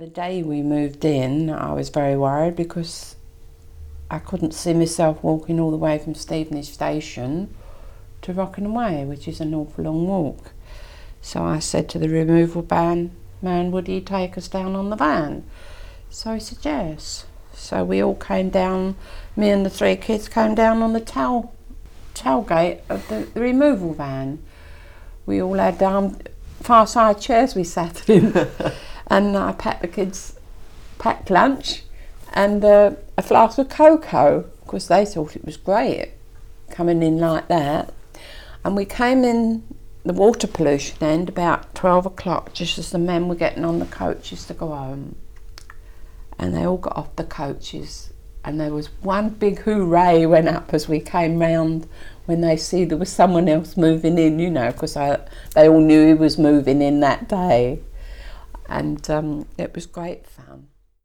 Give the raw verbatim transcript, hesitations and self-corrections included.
The day we moved in, I was very worried because I couldn't see myself walking all the way from Stevenage Station to Rockingham Way, which is an awful long walk. So I said to the removal van man, would he take us down on the van? So he said yes. So we all came down, me and the three kids came down on the tail, tailgate of the, the removal van. We all had um, far side chairs we sat in. And I packed the kids, packed lunch and uh, a flask of cocoa, because they thought it was great coming in like that. And we came in the water pollution end about twelve o'clock, just as the men were getting on the coaches to go home. And they all got off the coaches, and there was one big hooray went up as we came round when they see there was someone else moving in, you know, because they all knew he was moving in that day. And um, it was great fun.